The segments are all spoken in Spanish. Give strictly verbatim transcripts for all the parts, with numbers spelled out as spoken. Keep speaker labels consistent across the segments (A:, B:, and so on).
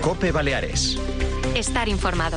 A: COPE Baleares.
B: Estar informado.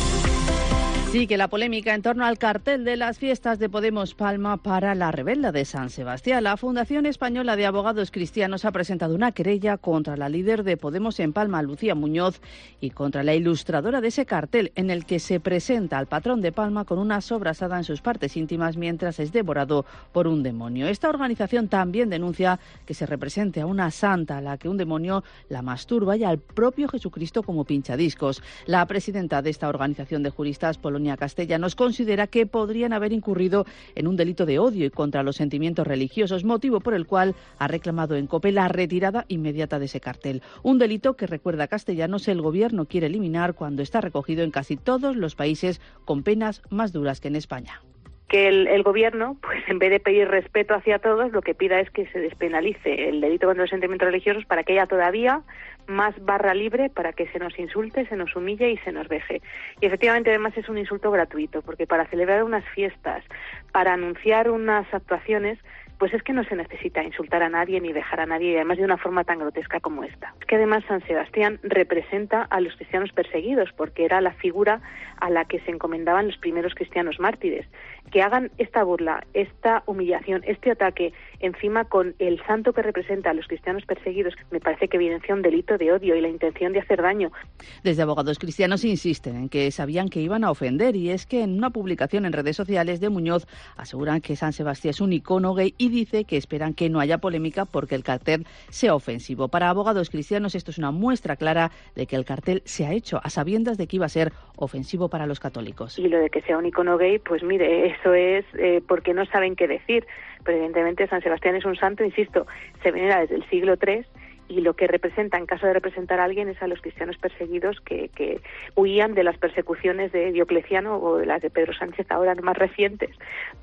C: Sigue la polémica en torno al cartel de las fiestas de Podemos Palma para la Rebelda de San Sebastián. La Fundación Española de Abogados Cristianos ha presentado una querella contra la líder de Podemos en Palma, Lucía Muñoz, y contra la ilustradora de ese cartel, en el que se presenta al patrón de Palma con una sobrasada en sus partes íntimas mientras es devorado por un demonio. Esta organización también denuncia que se represente a una santa a la que un demonio la masturba y al propio Jesucristo como pinchadiscos. La presidenta de esta organización de juristas, Polonia Castellanos, considera que podrían haber incurrido en un delito de odio y contra los sentimientos religiosos, motivo por el cual ha reclamado en COPE la retirada inmediata de ese cartel. Un delito que, recuerda Castellanos, el gobierno quiere eliminar cuando está recogido en casi todos los países con penas más duras que en España.
D: Que el, el gobierno, pues en vez de pedir respeto hacia todos, lo que pida es que se despenalice el delito contra los sentimientos religiosos para que haya todavía más barra libre para que se nos insulte, se nos humille y se nos veje. Y efectivamente además es un insulto gratuito, porque para celebrar unas fiestas, para anunciar unas actuaciones, pues es que no se necesita insultar a nadie ni dejar a nadie, y además de una forma tan grotesca como esta. Es que además San Sebastián representa a los cristianos perseguidos, porque era la figura a la que se encomendaban los primeros cristianos mártires. Que hagan esta burla, esta humillación, este ataque, encima con el santo que representa a los cristianos perseguidos, me parece que evidencia un delito de odio y la intención de hacer daño.
C: Desde Abogados Cristianos insisten en que sabían que iban a ofender, y es que en una publicación en redes sociales de Muñoz aseguran que San Sebastián es un icono gay y dice que esperan que no haya polémica porque el cartel sea ofensivo. Para Abogados Cristianos esto es una muestra clara de que el cartel se ha hecho a sabiendas de que iba a ser ofensivo para los católicos.
D: Y lo de que sea un icono gay, pues mire, eso es eh, porque no saben qué decir. Pero evidentemente San Sebastián es un santo, insisto, se venera desde el siglo tercero, y lo que representa, en caso de representar a alguien, es a los cristianos perseguidos que, que huían de las persecuciones de Diocleciano o de las de Pedro Sánchez, ahora más recientes,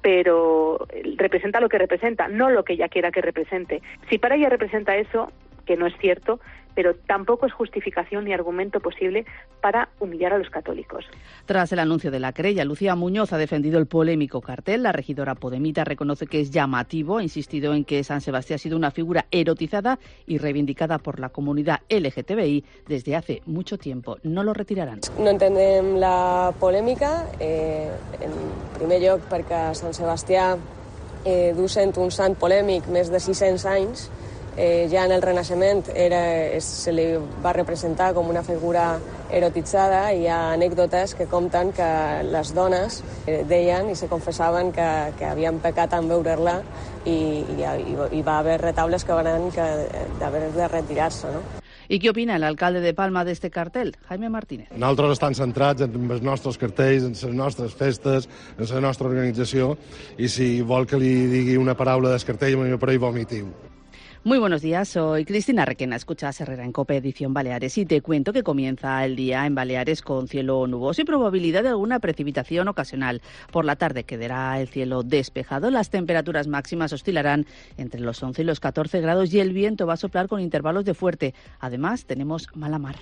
D: pero representa lo que representa, no lo que ella quiera que represente. Si para ella representa eso, que no es cierto, pero tampoco es justificación ni argumento posible para humillar a los católicos.
C: Tras el anuncio de la querella, Lucía Muñoz ha defendido el polémico cartel. La regidora podemita reconoce que es llamativo, ha insistido en que San Sebastián ha sido una figura erotizada y reivindicada por la comunidad L G T B I desde hace mucho tiempo. No lo retirarán.
E: No entenem la polèmica, eh, en primer lloc perquè Sant Sebastià eh, du sent un sant polèmic més de sis-cents anys. Eh, ja en el Renaixement era, es, se li va representar com una figura erotitzada, i hi ha anècdotes que compten que les dones eh, deien i se confessaven que, que havien pecat en veure-la, i, i, i va haver retables que van haver de retirar-se, no?
C: ¿Y qué opina el alcalde de Palma de este cartel? Jaime Martínez.
F: Nosaltres estem centrats en els nostres cartells, en les nostres festes, en la nostra organització, i si vol que li digui una paraula del cartell, me pareix vomitiu.
C: Muy buenos días, soy Cristina Requena, escuchas Herrera en COPE edición Baleares, y te cuento que comienza el día en Baleares con cielo nuboso y probabilidad de alguna precipitación ocasional. Por la tarde quedará el cielo despejado, las temperaturas máximas oscilarán entre los once y los catorce grados y el viento va a soplar con intervalos de fuerte. Además, tenemos mala mar.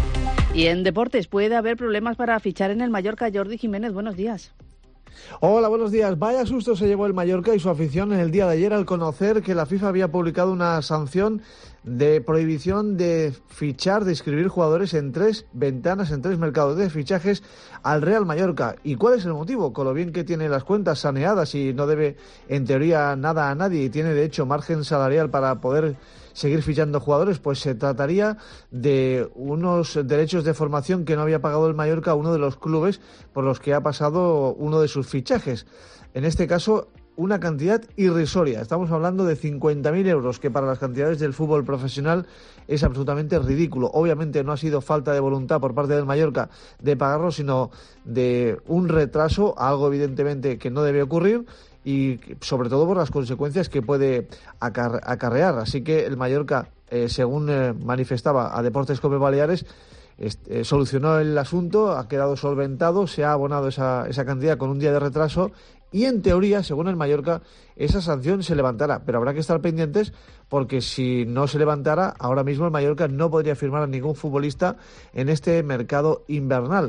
C: Y en deportes puede haber problemas para fichar en el Mallorca. Jordi Jiménez, buenos días.
G: Hola, buenos días. Vaya susto se llevó el Mallorca y su afición en el día de ayer al conocer que la FIFA había publicado una sanción de prohibición de fichar, de inscribir jugadores en tres ventanas, en tres mercados de fichajes al Real Mallorca. ¿Y cuál es el motivo? Con lo bien que tiene las cuentas saneadas y no debe, en teoría, nada a nadie, y tiene, de hecho, margen salarial para poder seguir fichando jugadores, pues se trataría de unos derechos de formación que no había pagado el Mallorca a uno de los clubes por los que ha pasado uno de sus fichajes. En este caso, una cantidad irrisoria. Estamos hablando de cincuenta mil euros, que para las cantidades del fútbol profesional es absolutamente ridículo. Obviamente no ha sido falta de voluntad por parte del Mallorca de pagarlo, sino de un retraso, algo evidentemente que no debe ocurrir, y sobre todo por las consecuencias que puede acarrear. Así que el Mallorca, eh, según eh, manifestaba a Deportes COPE Baleares, este, eh, solucionó el asunto, ha quedado solventado, se ha abonado esa, esa cantidad con un día de retraso, y en teoría, según el Mallorca, esa sanción se levantará, pero habrá que estar pendientes porque si no se levantara, ahora mismo el Mallorca no podría firmar a ningún futbolista en este mercado invernal.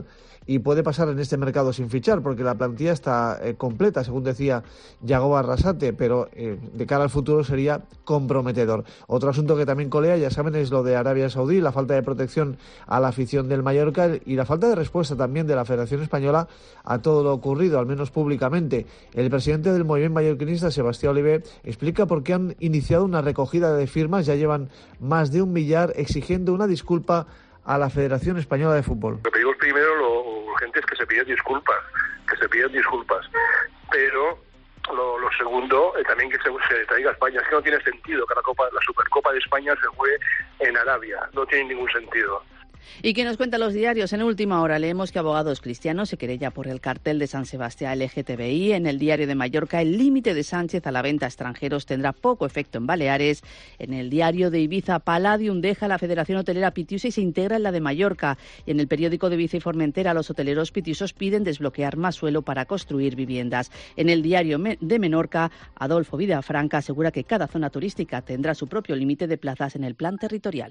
G: y puede pasar en este mercado sin fichar, porque la plantilla está eh, completa, según decía Yagoba Arrasate, pero eh, de cara al futuro sería comprometedor. Otro asunto que también colea, ya saben, es lo de Arabia Saudí, la falta de protección a la afición del Mallorca y la falta de respuesta también de la Federación Española a todo lo ocurrido, al menos públicamente. El presidente del movimiento mallorquinista, Sebastián Oliver, explica por qué han iniciado una recogida de firmas, ya llevan más de un millar, exigiendo una disculpa a la Federación Española de Fútbol.
A: Lo que pedimos primero, lo urgente es que se pidan disculpas, que se pidan disculpas, pero lo, lo segundo, eh, también que se, se traiga a España. Es que no tiene sentido que la Copa, la Supercopa de España se juegue en Arabia, no tiene ningún sentido.
C: ¿Y qué nos cuentan los diarios? En última hora leemos que Abogados Cristianos se querella por el cartel de San Sebastián L G T B I. En el Diario de Mallorca, el límite de Sánchez a la venta a extranjeros tendrá poco efecto en Baleares. En el Diario de Ibiza, Palladium deja la Federación Hotelera Pitiusa y se integra en la de Mallorca. Y en el periódico de Ibiza y Formentera, los hoteleros pitiusos piden desbloquear más suelo para construir viviendas. En el Diario de Menorca, Adolfo Vidafranca asegura que cada zona turística tendrá su propio límite de plazas en el plan territorial.